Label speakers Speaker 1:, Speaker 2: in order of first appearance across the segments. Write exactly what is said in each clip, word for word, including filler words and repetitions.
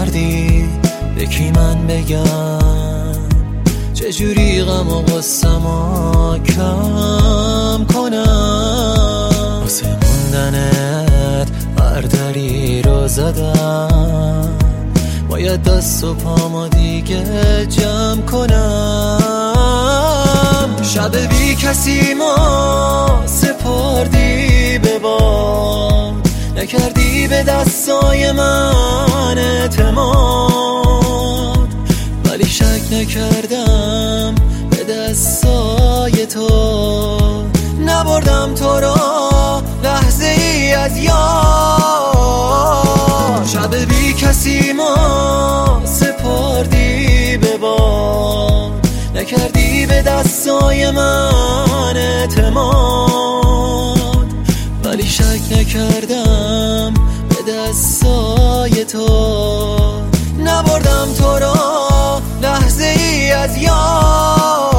Speaker 1: کردی یکی من بگم چجوری غم و غصه‌مو کم کنم. واسه موندنت هر دری رو زدم، باید دست و پامو دیگه جمع کنم. شب بی کسی ما سپردی به باد، نکردی به دستای من اعتماد، ولی شک نکردم به دستای تو، نبردم تو را لحظه ای از یاد. شب بی کسی ما سپردی به باد، نکردی به دستای من اعتماد، ولی شک نکردم به دستای تو، نبردم تو را لحظه ای از یاد.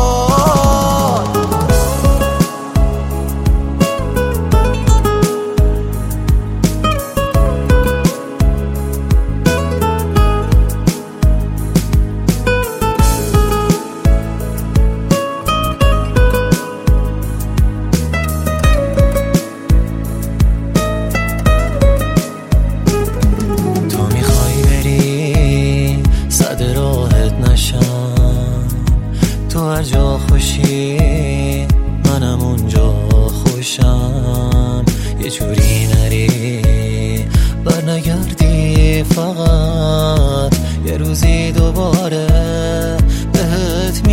Speaker 1: تو هر جا خوشی منم اونجا خوشم، یه جوری نری بر نگردی، فقط یه روزی دوباره بهت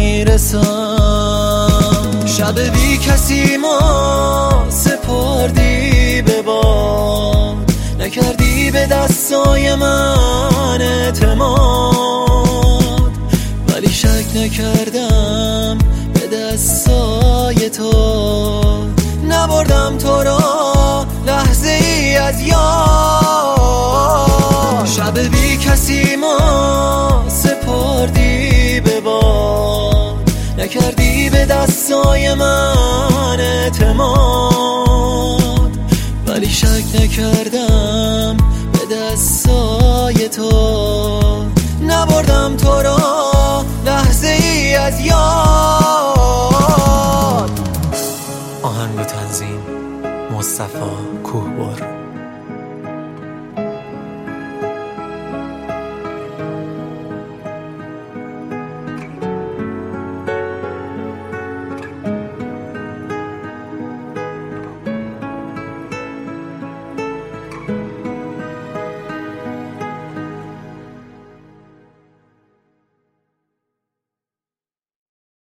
Speaker 1: میرسم. شب بی کسی ما سپردی به باد، نکردی به دستای من اعتماد، ولی شک نکردم به دستای تو، نبردم تو را لحظه ای از یاد. شب بی کسی ما سپردی به باد، نکردی به دستای من اعتماد، ولی شک نکردم به دستای تو، نبردم تو را لحظه ای از یاد.
Speaker 2: آهنگ و تنظیم مصطفی کوهبر.